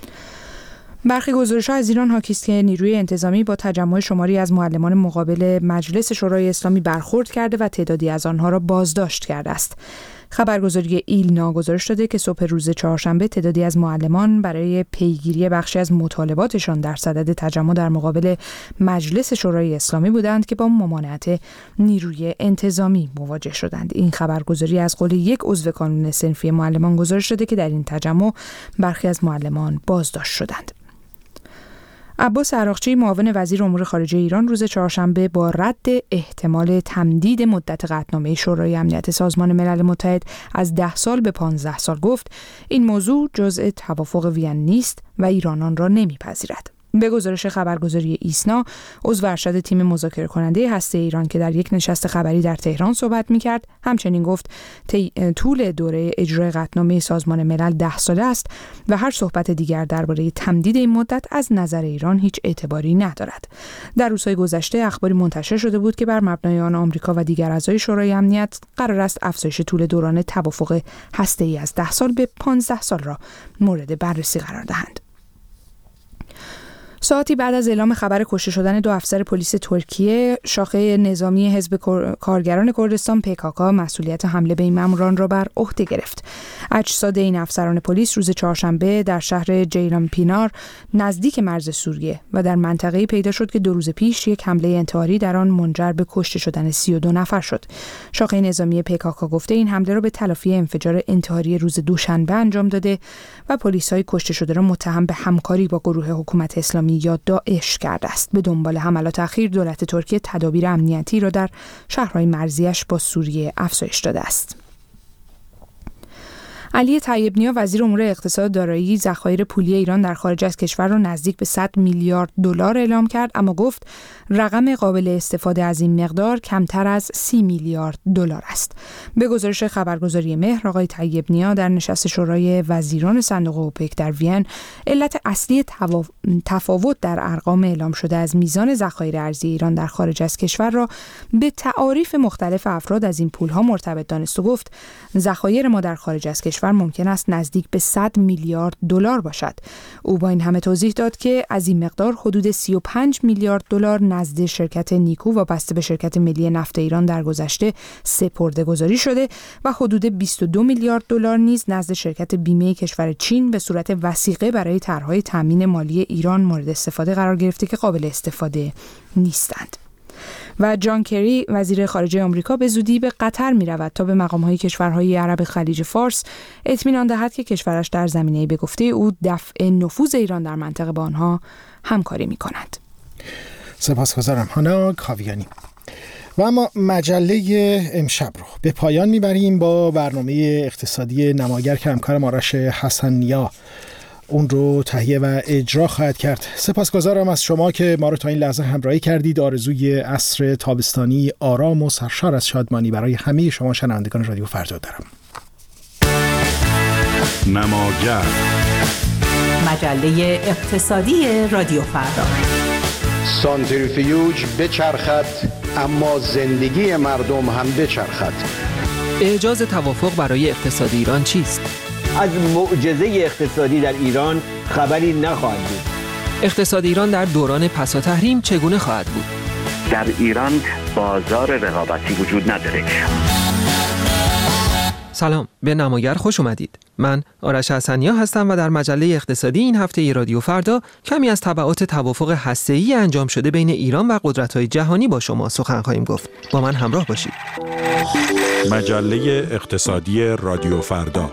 [SPEAKER 12] برخی گزارش‌ها از ایران حاکی است که نیروی انتظامی با تجمع شماری از معلمان مقابل مجلس شورای اسلامی برخورد کرده و تعدادی از آنها را بازداشت کرده است. خبرگزاری ایلنا گزارش داده که صبح روز چهارشنبه تعدادی از معلمان برای پیگیری بخشی از مطالباتشان در صدد تجمع در مقابل مجلس شورای اسلامی بودند که با ممانعت نیروی انتظامی مواجه شدند. این خبرگزاری از قول یک عضو کانون صنفی معلمان گزارش داده که در این تجمع برخی از معلمان بازداشت شدند. عباس عراقچی، معاون وزیر امور خارجه ایران، روز چهارشنبه با رد احتمال تمدید مدت قطعنامه شورای امنیت سازمان ملل متحد از ده سال به پانزده سال گفت این موضوع جزء توافق وین نیست و ایران آن را نمیپذیرد. به گزارش خبرگزاری ایسنا، عضو ارشد تیم مذاکره کننده هسته ایران که در یک نشست خبری در تهران صحبت می‌کرد، همچنین گفت طول دوره اجرای قطعنامه سازمان ملل ده ساله است و هر صحبت دیگر درباره تمدید این مدت از نظر ایران هیچ اعتباری ندارد. در روزهای گذشته اخباری منتشر شده بود که بر مبنای آن آمریکا و دیگر اعضای شورای امنیت قرار است افزایش طول دوران توافق هسته‌ای از ده سال به پانزده سال را مورد بررسی قرار دهند. ساعتی بعد از اعلام خبر کشته شدن دو افسر پلیس ترکیه، شاخه نظامی حزب کارگران کردستان پیکاکا مسئولیت حمله به این ماموران را بر عهده گرفت. اجساد این افسران پلیس روز چهارشنبه در شهر جیلان پینار نزدیک مرز سوریه و در منطقه‌ای پیدا شد که دو روز پیش یک حمله انتحاری در آن منجر به کشته شدن سی و دو نفر شد. شاخه نظامی پیکاکا گفته این حمله را به تلافی انفجار انتحاری روز دوشنبه انجام داده و پلیس‌های کشته شده را متهم به همکاری با گروه حکومت اسلامی یا داعش کرده است. به دنبال حملات اخیر دولت ترکیه تدابیر امنیتی را در شهرهای مرزیش با سوریه افزایش داده است. علی طیب نیا، وزیر امور اقتصاد دارایی، ذخایر پولی ایران در خارج از کشور را نزدیک به صد میلیارد دلار اعلام کرد، اما گفت رقم قابل استفاده از این مقدار کمتر از سی میلیارد دلار است. به گزارش خبرگزاری مهر، آقای طیب نیا در نشست شورای وزیران صندوق اوپک در وین علت اصلی تفاوت در ارقام اعلام شده از میزان ذخایر ارزی ایران در خارج از کشور را به تعاریف مختلف افراد از این پولها مرتبط دانست و گفت ذخایر ما در خارج از کشور ممکن است نزدیک به صد میلیارد دلار باشد. او با این همه توضیح داد که از این مقدار حدود سی و پنج میلیارد دلار نزد شرکت نیکو وابسته به شرکت ملی نفت ایران در گذشته سپرده‌گذاری شده و حدود بیست و دو میلیارد دلار نیز نزد شرکت بیمه کشور چین به صورت وثیقه برای طرح‌های تامین مالی ایران مورد استفاده قرار گرفته که قابل استفاده نیستند. و جان کری، وزیر خارجه آمریکا، به زودی به قطر می‌رود تا به مقام‌های کشورهای عرب خلیج فارس اطمینان دهد که کشورش در زمینه به گفته او دفع نفوذ ایران در منطقه با آنها همکاری می‌کند.
[SPEAKER 1] سپاسگزارم هانا کاویانی. و اما مجله امشب رو به پایان میبریم با برنامه اقتصادی نماگر که همکارم آرش حسنیا اون رو تهیه و اجرا خواهد کرد. سپاسگزارم از شما که ما رو تا این لحظه همراهی کردید. آرزوی عصر تابستانی آرام و سرشار از شادمانی برای همه شما شنوندگان رادیو فردا دارم.
[SPEAKER 15] نماگر،
[SPEAKER 16] مجله اقتصادی رادیو فردا.
[SPEAKER 17] سانتریفیوژ بچرخد اما زندگی مردم هم بچرخد.
[SPEAKER 18] اعجاز توافق برای اقتصاد ایران چیست؟
[SPEAKER 19] از معجزه اقتصادی در ایران خبری نخواهد بود.
[SPEAKER 18] اقتصاد ایران در دوران پسا تحریم چگونه خواهد بود؟
[SPEAKER 20] در ایران بازار رقابتی وجود نداره.
[SPEAKER 18] سلام، به نماگر خوش اومدید. من آرش حسنیا هستم و در مجله اقتصادی این هفته رادیو فردا کمی از تبعات توافق هسته‌ای انجام شده بین ایران و قدرت‌های جهانی با شما سخن خواهیم گفت. با من همراه باشید.
[SPEAKER 15] مجله اقتصادی رادیو فردا.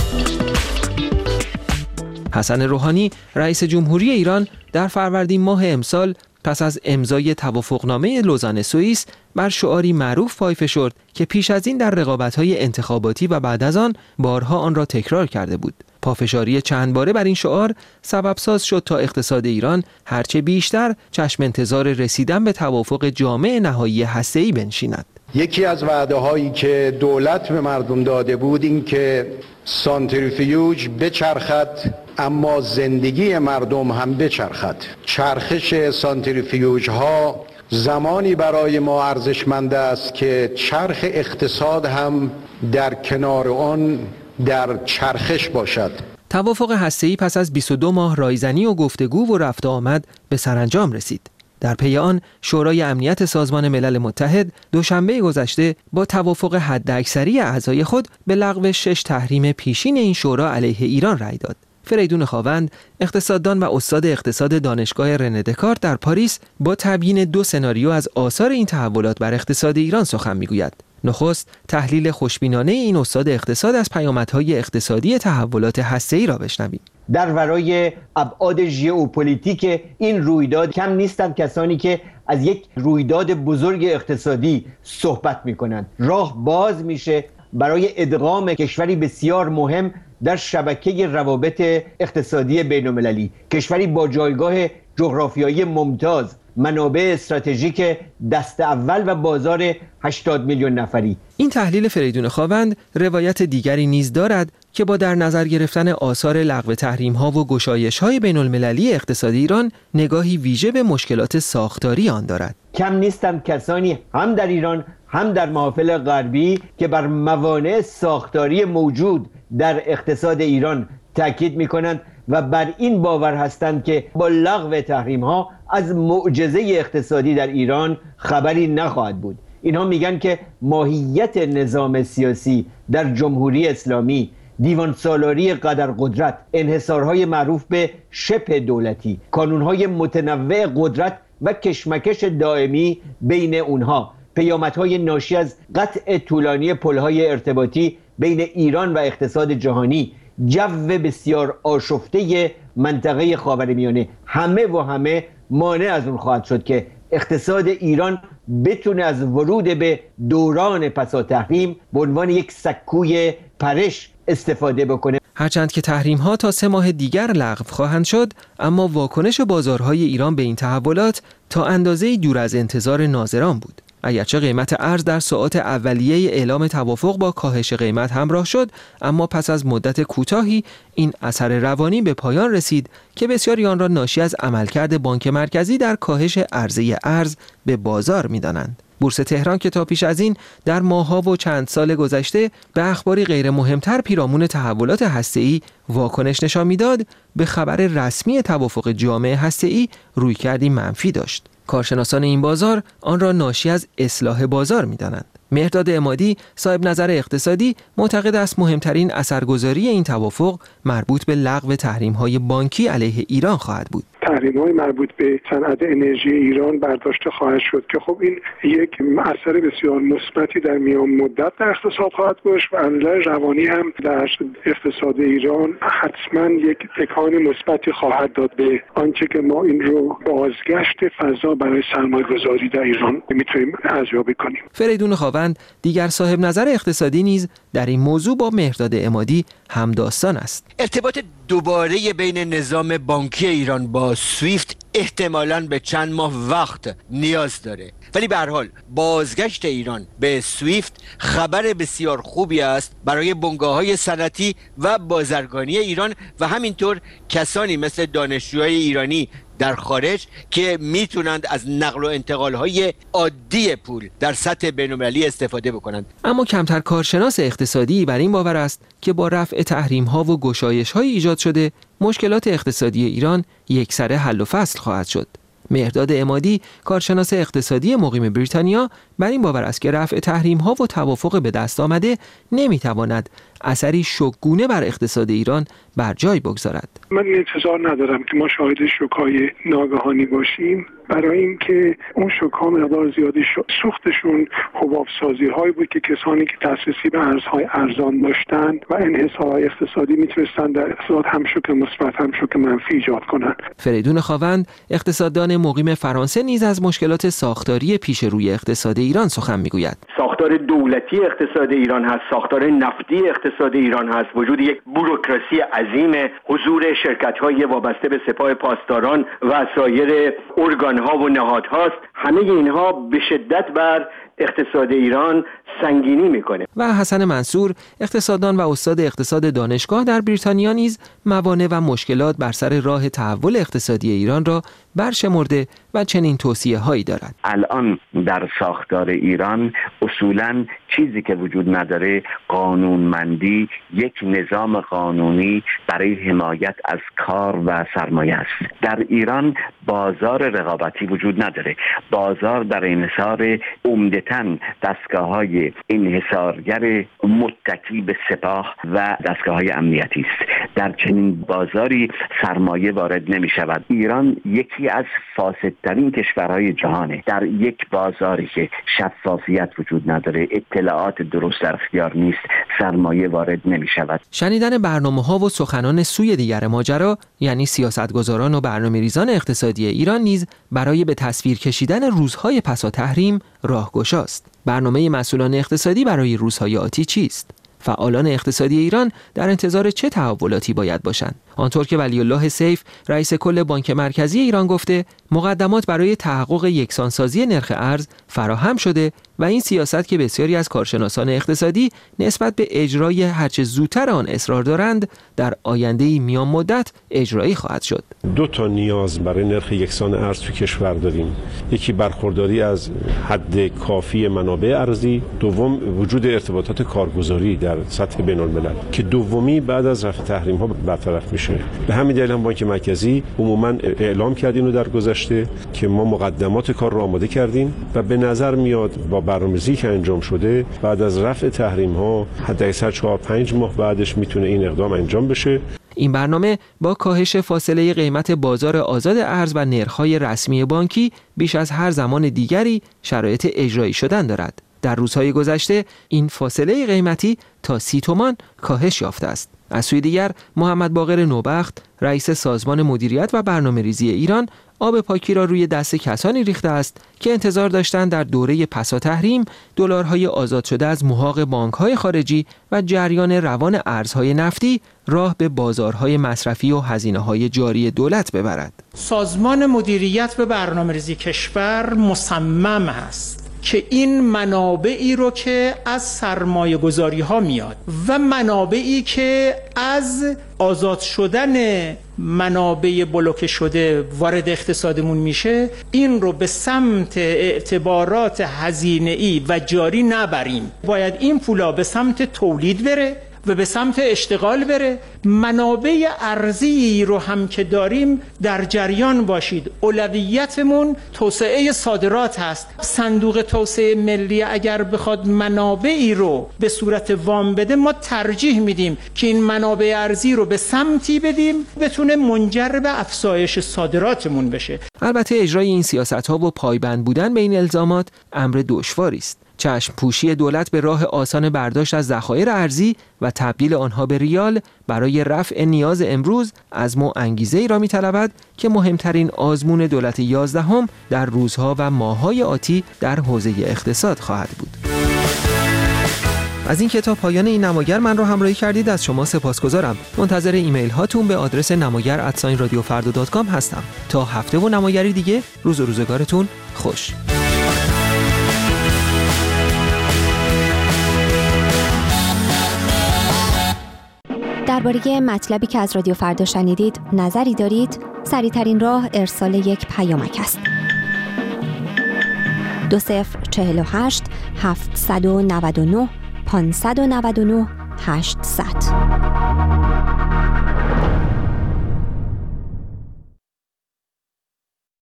[SPEAKER 18] حسن روحانی رئیس جمهوری ایران در فروردین ماه امسال پس از امضای توافقنامه لوزان سوئیس بر شعاری معروف پای فشرد که پیش از این در رقابت‌های انتخاباتی و بعد از آن بارها آن را تکرار کرده بود. پافشاری چند باره بر این شعار سبب ساز شد تا اقتصاد ایران هرچه بیشتر چشم انتظار رسیدن به توافق جامع نهایی هسته‌ای بنشیند.
[SPEAKER 17] یکی از وعده هایی که دولت به مردم داده بود این که سانتریفیوژ بچرخد اما زندگی مردم هم بچرخد. چرخش سانتریفیوژ ها زمانی برای ما ارزشمند است که چرخ اقتصاد هم در کنار آن در چرخش باشد.
[SPEAKER 18] توافق هسته‌ای پس از بیست و دو ماه رایزنی و گفتگو و رفت آمد به سرانجام رسید. در پی آن شورای امنیت سازمان ملل متحد دوشنبه گذشته با توافق حداکثری اعضای خود به لغو شش تحریم پیشین این شورا علیه ایران رأی داد. فریدون خاوند، اقتصاددان و استاد اقتصاد دانشگاه رنه دکارت در پاریس، با تبیین دو سناریو از آثار این تحولات بر اقتصاد ایران سخن میگوید. نخست تحلیل خوشبینانه این استاد اقتصاد از پیامدهای اقتصادی تحولات هسته‌ای را بشنویم.
[SPEAKER 19] در ورای ابعاد ژئوپلیتیک این رویداد کم نیستند کسانی که از یک رویداد بزرگ اقتصادی صحبت می‌کنند. راه باز میشه برای ادغام کشوری بسیار مهم در شبکه روابط اقتصادی بین‌المللی، کشوری با جایگاه جغرافیایی ممتاز، منابع استراتژیک دست اول و بازار هشتاد میلیون نفری.
[SPEAKER 18] این تحلیل فریدون خاوند روایت دیگری نیز دارد که با در نظر گرفتن آثار لغو تحریم‌ها و گشایش‌های بین‌المللی اقتصاد ایران نگاهی ویژه به مشکلات ساختاری آن دارد.
[SPEAKER 19] کم نیستند کسانی هم در ایران هم در محافل غربی که بر موانع ساختاری موجود در اقتصاد ایران تاکید می‌کنند و بر این باور هستند که با لغو تحریم‌ها از معجزه اقتصادی در ایران خبری نخواهد بود. اینها میگن که ماهیت نظام سیاسی در جمهوری اسلامی، دیوان سالاری قدرقدرت، انحصارهای معروف به شبه دولتی، کانونهای متنوع قدرت و کشمکش دائمی بین اونها، پیامدهای ناشی از قطع طولانی پلهای ارتباطی بین ایران و اقتصاد جهانی، جو بسیار آشفته منطقه خاورمیانه، همه و همه مانع از اون خواهد شد که اقتصاد ایران بتونه از ورود به دوران پسا تحریم به عنوان یک سکوی پرش استفاده بکنه.
[SPEAKER 18] هرچند که تحریم‌ها تا سه ماه دیگر لغو خواهند شد، اما واکنش بازارهای ایران به این تحولات تا اندازه‌ای دور از انتظار ناظران بود. اگرچه قیمت ارز در ساعات اولیه اعلام توافق با کاهش قیمت همراه شد، اما پس از مدت کوتاهی این اثر روانی به پایان رسید که بسیاری آن را ناشی از عملکرد بانک مرکزی در کاهش عرضه ارز به بازار می‌دانند. بورس تهران که تا پیش از این در ماه‌ها و چند سال گذشته به اخباری غیر مهمتر پیرامون تحولات هسته‌ای واکنش نشان می‌داد، به خبر رسمی توافق جامع هسته‌ای رویکردی منفی داشت. کارشناسان این بازار آن را ناشی از اصلاح بازار می‌دانند. مهرداد عمادی، صاحب نظر اقتصادی، معتقد است مهمترین اثرگذاری این توافق مربوط به لغو تحریم‌های بانکی علیه ایران خواهد بود.
[SPEAKER 21] تحریم‌های مربوط به صنعت انرژی ایران برداشته خواهد شد که خب این یک اثر بسیار مثبتی در میان مدت در اقتصاد خواهد داشت و از نظر روانی هم در اقتصاد ایران حتما یک تکان مثبتی خواهد داد به آنچه که ما این رو بازگشت فضا برای سرمایه‌گذاری در ایران میتونیم ارزیابی کنیم.
[SPEAKER 18] فریدون خاوند دیگر صاحب نظر اقتصادی نیز در این موضوع با مهرداد عمادی همداستان است.
[SPEAKER 22] ارتباط دوباره بین نظام بانکی ایران با سویفت احتمالاً به چند ماه وقت نیاز داره، ولی به هر حال بازگشت ایران به سویفت خبر بسیار خوبی است برای بنگاه‌های صنعتی و بازرگانی ایران و همینطور کسانی مثل دانشجوهای ایرانی در خارج که میتونند از نقل و انتقال‌های عادی پول در سطح بین‌المللی استفاده بکنند.
[SPEAKER 18] اما کمتر کارشناس اقتصادی بر این باور است که با رفع تحریم‌ها و گشایش‌های ایجاد شده مشکلات اقتصادی ایران یکسره حل و فصل خواهد شد. مهرداد عمادی، کارشناس اقتصادی مقیم بریتانیا، بر این باور است که رفع تحریم‌ها و توافق به دست آمده نمی‌تواند اثری شوک‌گونه بر اقتصاد ایران بر جای بگذارد.
[SPEAKER 21] من انتظار ندارم که ما شاهد شوک‌های ناگهانی باشیم، برای اینکه اون شوک‌ها مقدار زیادی سوختشون حباب‌سازی هایی بود که کسانی که دسترسی به ارزهای ارزان داشتند و انحصارهای اقتصادی میتونستن در اقتصاد هم شوک مثبت هم شوک منفی ایجاد کنند.
[SPEAKER 18] فریدون خاوند، اقتصاددان مقیم فرانسه، نیز از مشکلات ساختاری پیش روی اقتصاد ایران سخن میگوید.
[SPEAKER 23] ساختار دولتی اقتصاد ایران هست، ساختار نفتی اقتصاد ایران هست، وجود یک بوروکراسی عظیم، حضور شرکت‌های وابسته به سپاه پاسداران و سایر ارگان‌ها و نهادهاست. همه اینها به شدت بر اقتصاد ایران سنگینی میکنه.
[SPEAKER 18] و حسن منصور، اقتصاددان و استاد اقتصاد دانشگاه در بریتانیا، نیز موانع و مشکلات بر سر راه تحول اقتصادی ایران را برشمرده و چنین توصیه هایی دارد.
[SPEAKER 20] الان در ساختار ایران اصولاً چیزی که وجود نداره قانونمندی، یک نظام قانونی برای حمایت از کار و سرمایه است. در ایران بازار رقابتی وجود نداره. بازار در انحصار عمدتاً دستگاه‌های انحصارگر متکی به سپاه و دستگاه‌های امنیتی است. در چنین بازاری سرمایه وارد نمی شود. ایران یکی از فاسدترین کشورهای جهانه. در یک بازاری که شفافیت وجود نداره، اطلاعات درست در اختیار نیست، سرمایه وارد نمی شود.
[SPEAKER 18] شنیدن برنامه‌ها و سخنان سوی دیگر ماجرا، یعنی سیاستگزاران و برنامه‌ریزان اقتصادی ایران، نیز برای به تصویر کشیدن روزهای پسا تحریم راهگشاست. برنامه مسئولان اقتصادی برای روزهای آتی چیست؟ فعالان اقتصادی ایران در انتظار چه تحولاتی باید باشند؟ آنطور که ولی الله سیف، رئیس کل بانک مرکزی ایران، گفته مقدمات برای تحقق یکسانسازی نرخ ارز فراهم شده و این سیاست که بسیاری از کارشناسان اقتصادی نسبت به اجرای هرچه زودتر آن اصرار دارند، در آینده میان مدت اجرایی خواهد شد.
[SPEAKER 24] دو تا نیاز برای نرخ یکسان ارز تو کشور داریم. یکی برخورداری از حد کافی منابع ارزی، دوم وجود ارتباطات کارگزاری در سطح بین‌الملل که دومی بعد از رفع تحریم ها برطرف میشه. به همین دلیل هم بانک مرکزی عموما اعلام کرد اینو در گذشته که ما مقدمات کار رو آماده کردیم و به نظر میاد با برنامه‌ریزی که انجام شده بعد از رفع تحریم ها حداکثر چهار پنج ماه بعدش میتونه این اقدام انجام بشه.
[SPEAKER 18] این برنامه با کاهش فاصله قیمت بازار آزاد ارز و نرخ‌های رسمی بانکی بیش از هر زمان دیگری شرایط اجرایی شدن دارد. در روزهای گذشته این فاصله قیمتی تا سی تومان کاهش یافته است. از سوی دیگر محمد باقر نوبخت، رئیس سازمان مدیریت و برنامه‌ریزی ایران، آب پاکی را روی دست کسانی ریخته است که انتظار داشتند در دوره پسا تحریم دلارهای آزاد شده از محاق بانک‌های خارجی و جریان روان ارزهای نفتی راه به بازارهای مصرفی و هزینه‌های جاری دولت ببرد.
[SPEAKER 25] سازمان مدیریت و برنامه‌ریزی کشور مصمم است که این منابعی رو که از سرمایه گذاری ها میاد و منابعی که از آزاد شدن منابع بلوکه شده وارد اقتصادمون میشه، این رو به سمت اعتبارات هزینه‌ای و جاری نبریم. باید این پولا به سمت تولید بره و به سمت اشتغال بره. منابع ارضی رو هم که داریم در جریان باشید. اولویتمون توسعه صادرات هست. صندوق توسعه ملی اگر بخواد منابعی رو به صورت وام بده، ما ترجیح میدیم که این منابع ارضی رو به سمتی بدیم بتونه منجر به افزایش صادراتمون بشه.
[SPEAKER 18] البته اجرای این سیاست‌ها و پایبند بودن به این الزامات امر دشواری است. چشم پوشی دولت به راه آسان برداشت از ذخایر ارزی و تبدیل آنها به ریال برای رفع نیاز امروز عزم و انگیزه‌ای را می‌طلبد که مهمترین آزمون دولت یازدهم در روزها و ماه‌های آتی در حوزه اقتصاد خواهد بود. از این کتاب پایان این نماگر من رو همراهی کردید. از شما سپاسگزارم. منتظر ایمیل هاتون به آدرس نماگر ات رادیو فردا دات کام هستم. تا هفته و نماگری دیگه، روز و روزگارتون خوش.
[SPEAKER 2] درباره مطلبی که از رادیو فردا شنیدید نظری دارید؟ سریع‌ترین راه ارسال یک پیامک است. دو صفر چهل و هشت هفتصد و نود و نه پانصد و نود و نه هشتصد